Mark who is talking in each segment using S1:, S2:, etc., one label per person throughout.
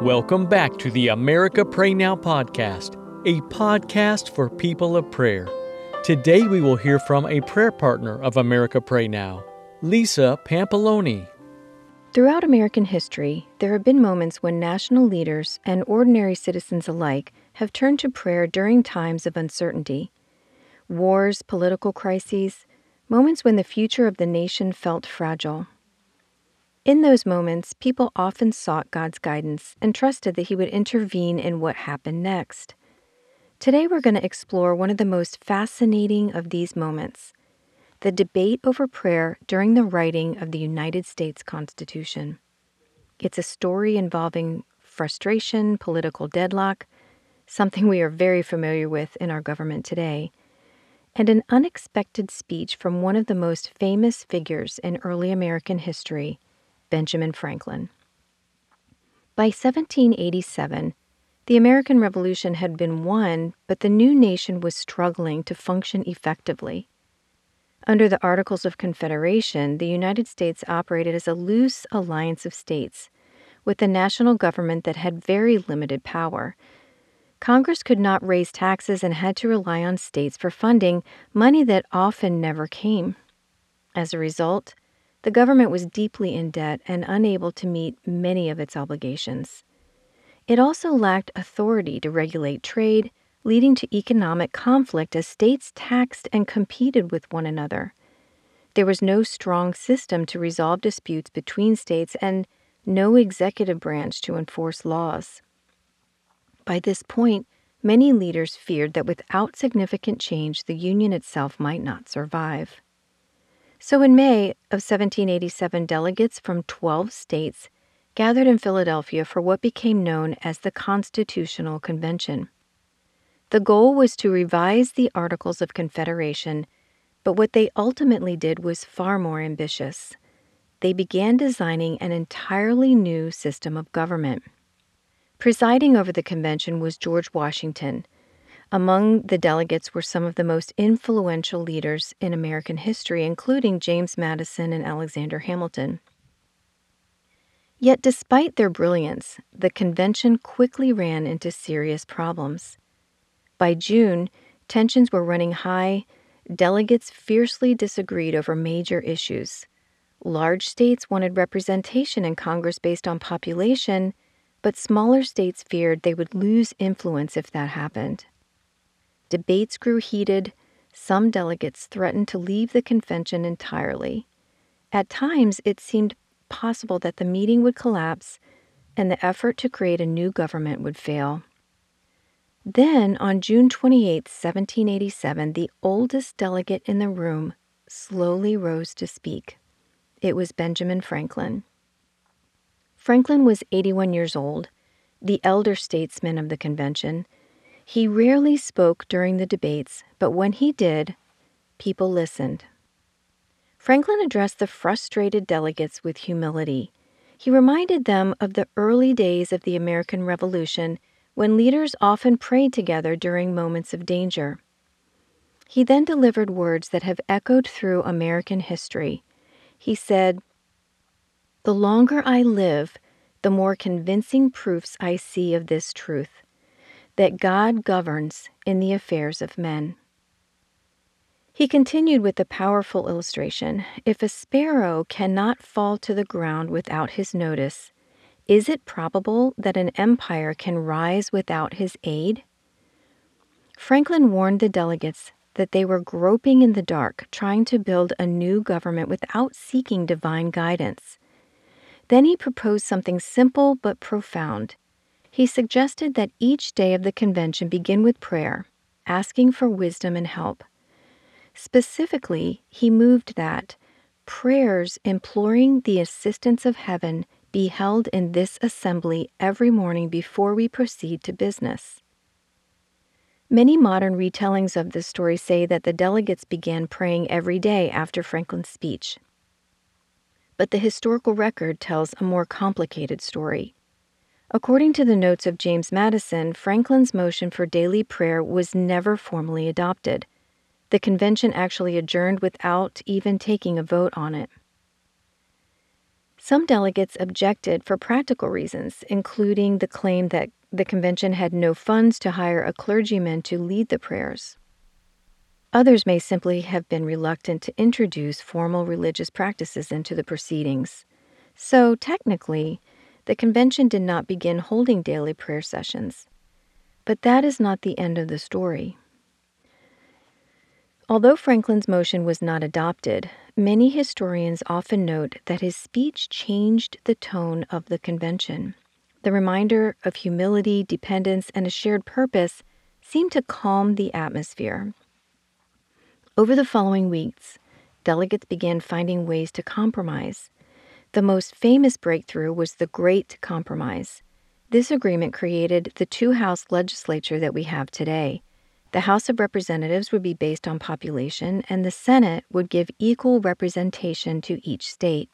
S1: Welcome back to the America Pray Now podcast, a podcast for people of prayer. Today we will hear from a prayer partner of America Pray Now, Lisa Pampaloni.
S2: Throughout American history, there have been moments when national leaders and ordinary citizens alike have turned to prayer during times of uncertainty. Wars, political crises, moments when the future of the nation felt fragile. In those moments, people often sought God's guidance and trusted that He would intervene in what happened next. Today we're going to explore one of the most fascinating of these moments, the debate over prayer during the writing of the United States Constitution. It's a story involving frustration, political deadlock, something we are very familiar with in our government today, and an unexpected speech from one of the most famous figures in early American history, Benjamin Franklin. By 1787, the American Revolution had been won, but the new nation was struggling to function effectively. Under the Articles of Confederation, the United States operated as a loose alliance of states, with a national government that had very limited power. Congress could not raise taxes and had to rely on states for funding, money that often never came. As a result, the government was deeply in debt and unable to meet many of its obligations. It also lacked authority to regulate trade, leading to economic conflict as states taxed and competed with one another. There was no strong system to resolve disputes between states and no executive branch to enforce laws. By this point, many leaders feared that without significant change, the Union itself might not survive. So in May of 1787, delegates from 12 states gathered in Philadelphia for what became known as the Constitutional Convention. The goal was to revise the Articles of Confederation, but what they ultimately did was far more ambitious. They began designing an entirely new system of government. Presiding over the convention was George Washington. Among the delegates were some of the most influential leaders in American history, including James Madison and Alexander Hamilton. Yet despite their brilliance, the convention quickly ran into serious problems. By June, tensions were running high. Delegates fiercely disagreed over major issues. Large states wanted representation in Congress based on population, but smaller states feared they would lose influence if that happened. Debates grew heated. Some delegates threatened to leave the convention entirely. At times, it seemed possible that the meeting would collapse and the effort to create a new government would fail. Then, on June 28, 1787, the oldest delegate in the room slowly rose to speak. It was Benjamin Franklin. Franklin was 81 years old, the elder statesman of the convention. He rarely spoke during the debates, but when he did, people listened. Franklin addressed the frustrated delegates with humility. He reminded them of the early days of the American Revolution, when leaders often prayed together during moments of danger. He then delivered words that have echoed through American history. He said, "The longer I live, the more convincing proofs I see of this truth, that God governs in the affairs of men." He continued with a powerful illustration. If a sparrow cannot fall to the ground without his notice, is it probable that an empire can rise without his aid? Franklin warned the delegates that they were groping in the dark, trying to build a new government without seeking divine guidance. Then he proposed something simple but profound. He suggested that each day of the convention begin with prayer, asking for wisdom and help. Specifically, he moved that prayers imploring the assistance of heaven be held in this assembly every morning before we proceed to business. Many modern retellings of this story say that the delegates began praying every day after Franklin's speech. But the historical record tells a more complicated story. According to the notes of James Madison, Franklin's motion for daily prayer was never formally adopted. The convention actually adjourned without even taking a vote on it. Some delegates objected for practical reasons, including the claim that the convention had no funds to hire a clergyman to lead the prayers. Others may simply have been reluctant to introduce formal religious practices into the proceedings. So, technically, the convention did not begin holding daily prayer sessions. But that is not the end of the story. Although Franklin's motion was not adopted, many historians often note that his speech changed the tone of the convention. The reminder of humility, dependence, and a shared purpose seemed to calm the atmosphere. Over the following weeks, delegates began finding ways to compromise. The most famous breakthrough was the Great Compromise. This agreement created the two-house legislature that we have today. The House of Representatives would be based on population, and the Senate would give equal representation to each state.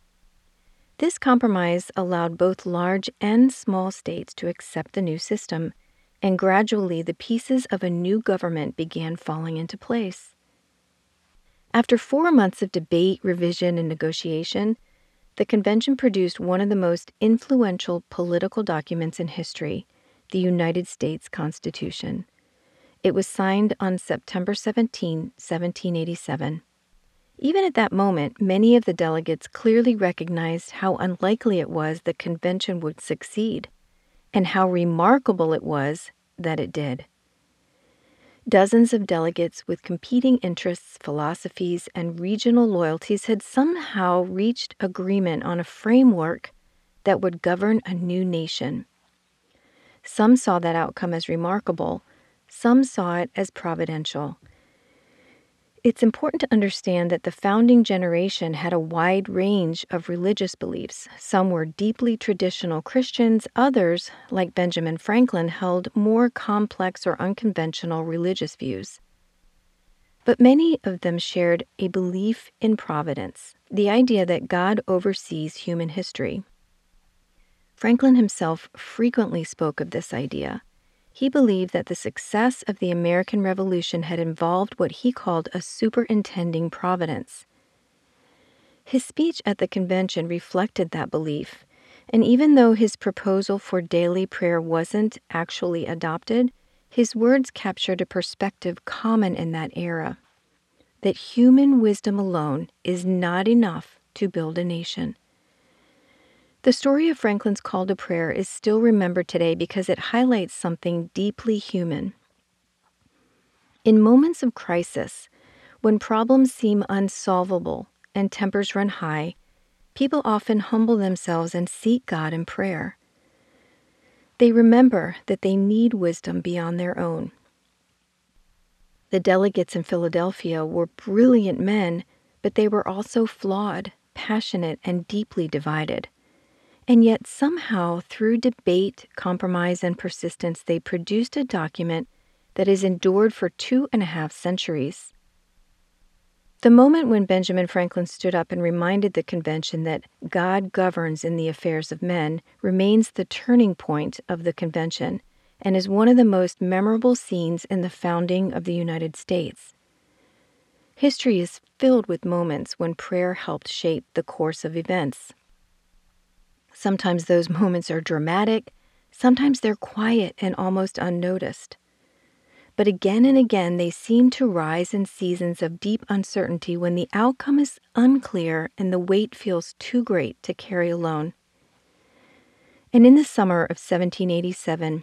S2: This compromise allowed both large and small states to accept the new system, and gradually the pieces of a new government began falling into place. After 4 months of debate, revision, and negotiation, the convention produced one of the most influential political documents in history, the United States Constitution. It was signed on September 17, 1787. Even at that moment, many of the delegates clearly recognized how unlikely it was the convention would succeed, and how remarkable it was that it did. Dozens of delegates with competing interests, philosophies, and regional loyalties had somehow reached agreement on a framework that would govern a new nation. Some saw that outcome as remarkable, some saw it as providential. It's important to understand that the founding generation had a wide range of religious beliefs. Some were deeply traditional Christians, others, like Benjamin Franklin, held more complex or unconventional religious views. But many of them shared a belief in providence, the idea that God oversees human history. Franklin himself frequently spoke of this idea. He believed that the success of the American Revolution had involved what he called a superintending providence. His speech at the convention reflected that belief, and even though his proposal for daily prayer wasn't actually adopted, his words captured a perspective common in that era, that human wisdom alone is not enough to build a nation. The story of Franklin's call to prayer is still remembered today because it highlights something deeply human. In moments of crisis, when problems seem unsolvable and tempers run high, people often humble themselves and seek God in prayer. They remember that they need wisdom beyond their own. The delegates in Philadelphia were brilliant men, but they were also flawed, passionate, and deeply divided. And yet somehow, through debate, compromise, and persistence, they produced a document that has endured for 2.5 centuries. The moment when Benjamin Franklin stood up and reminded the convention that God governs in the affairs of men remains the turning point of the convention and is one of the most memorable scenes in the founding of the United States. History is filled with moments when prayer helped shape the course of events. Sometimes those moments are dramatic, sometimes they're quiet and almost unnoticed. But again and again, they seem to rise in seasons of deep uncertainty when the outcome is unclear and the weight feels too great to carry alone. And in the summer of 1787,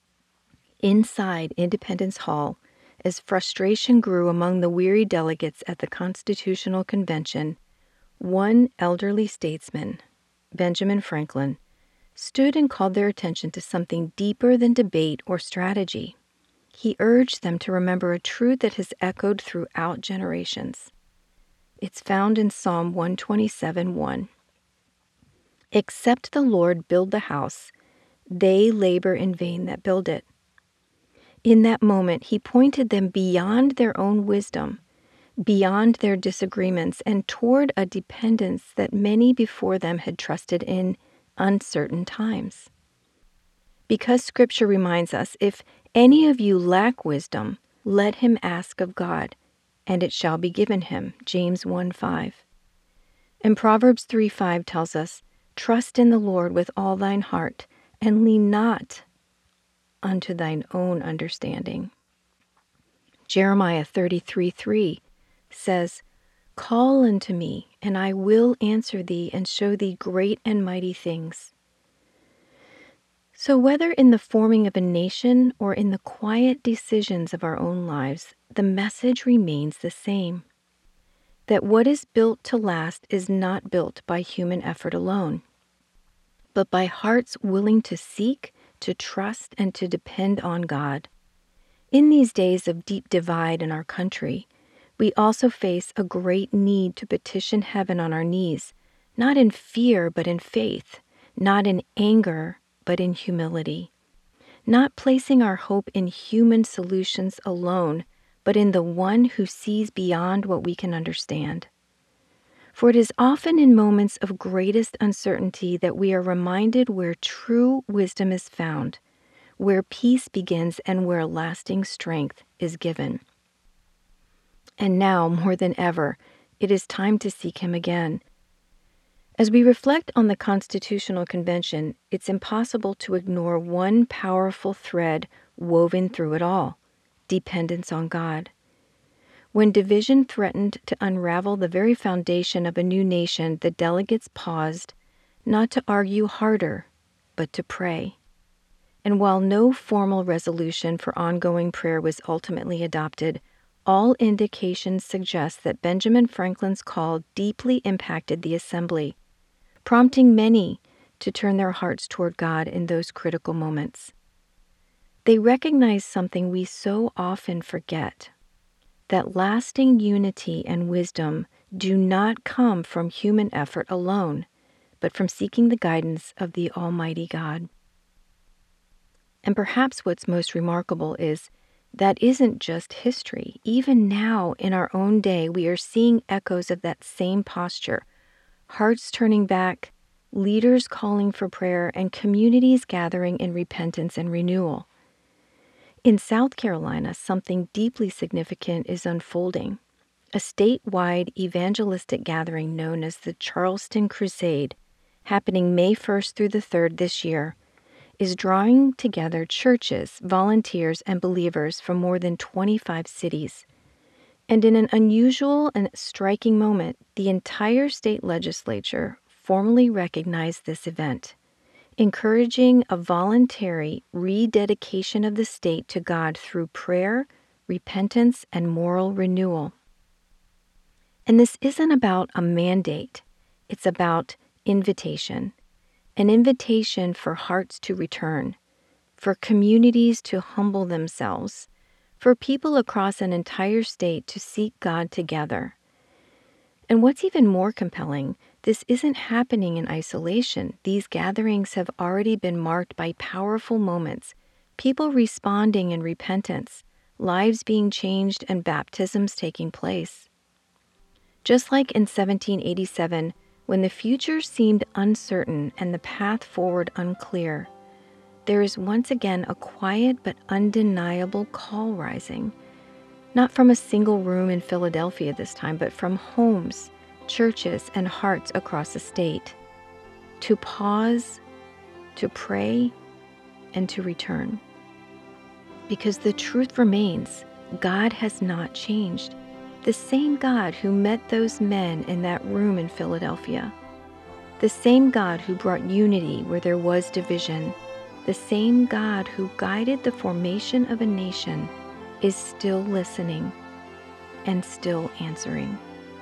S2: inside Independence Hall, as frustration grew among the weary delegates at the Constitutional Convention, one elderly statesman, Benjamin Franklin, stood and called their attention to something deeper than debate or strategy. He urged them to remember a truth that has echoed throughout generations. It's found in Psalm 127:1. Except the Lord build the house, they labor in vain that build it. In that moment, he pointed them beyond their own wisdom, beyond their disagreements, and toward a dependence that many before them had trusted in uncertain times. Because Scripture reminds us, if any of you lack wisdom, let him ask of God, and it shall be given him, James 1:5. And Proverbs 3:5 tells us, "Trust in the Lord with all thine heart, and lean not unto thine own understanding." Jeremiah 33:3 says, "Call unto me, and I will answer thee and show thee great and mighty things." So whether in the forming of a nation or in the quiet decisions of our own lives, the message remains the same. That what is built to last is not built by human effort alone, but by hearts willing to seek, to trust, and to depend on God. In these days of deep divide in our country, we also face a great need to petition heaven on our knees, not in fear but in faith, not in anger but in humility, not placing our hope in human solutions alone, but in the one who sees beyond what we can understand. For it is often in moments of greatest uncertainty that we are reminded where true wisdom is found, where peace begins and where lasting strength is given. And now, more than ever, it is time to seek Him again. As we reflect on the Constitutional Convention, it's impossible to ignore one powerful thread woven through it all: dependence on God. When division threatened to unravel the very foundation of a new nation, the delegates paused, not to argue harder, but to pray. And while no formal resolution for ongoing prayer was ultimately adopted, all indications suggest that Benjamin Franklin's call deeply impacted the assembly, prompting many to turn their hearts toward God in those critical moments. They recognized something we so often forget: that lasting unity and wisdom do not come from human effort alone, but from seeking the guidance of the Almighty God. And perhaps what's most remarkable is that isn't just history. Even now, in our own day, we are seeing echoes of that same posture: hearts turning back, leaders calling for prayer, and communities gathering in repentance and renewal. In South Carolina, something deeply significant is unfolding. A statewide evangelistic gathering known as the Charleston Crusade, happening May 1st through the 3rd this year, is drawing together churches, volunteers, and believers from more than 25 cities. And in an unusual and striking moment, the entire state legislature formally recognized this event, encouraging a voluntary rededication of the state to God through prayer, repentance, and moral renewal. And this isn't about a mandate, it's about invitation. An invitation for hearts to return, for communities to humble themselves, for people across an entire state to seek God together. And what's even more compelling, this isn't happening in isolation. These gatherings have already been marked by powerful moments, people responding in repentance, lives being changed, and baptisms taking place. Just like in 1787, when the future seemed uncertain and the path forward unclear, there is once again a quiet but undeniable call rising, not from a single room in Philadelphia this time, but from homes, churches, and hearts across the state, to pause, to pray, and to return. Because the truth remains, God has not changed. The same God who met those men in that room in Philadelphia, the same God who brought unity where there was division, the same God who guided the formation of a nation, is still listening and still answering.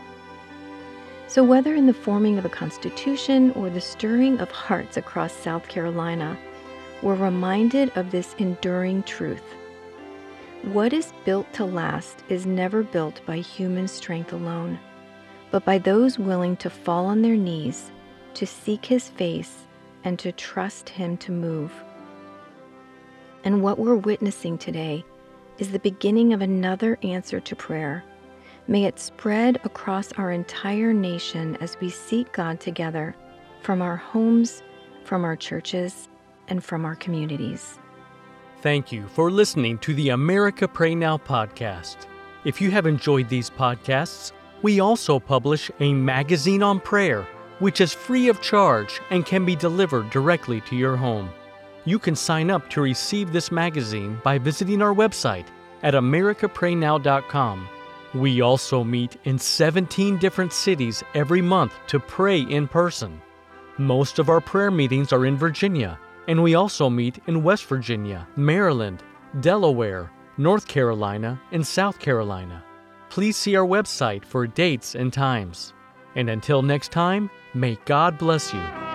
S2: So whether in the forming of a constitution or the stirring of hearts across South Carolina, we're reminded of this enduring truth. What is built to last is never built by human strength alone, but by those willing to fall on their knees, to seek His face, and to trust Him to move. And what we're witnessing today is the beginning of another answer to prayer. May it spread across our entire nation as we seek God together, from our homes, from our churches, and from our communities.
S1: Thank you for listening to the America Pray Now podcast. If you have enjoyed these podcasts, We also publish a magazine on prayer, which is free of charge and can be delivered directly to your home. You can sign up to receive this magazine by visiting our website at americapraynow.com. We also meet in 17 different cities every month to pray in person. Most of our prayer meetings are in Virginia, and we also meet in West Virginia, Maryland, Delaware, North Carolina, and South Carolina. Please see our website for dates and times. And until next time, may God bless you.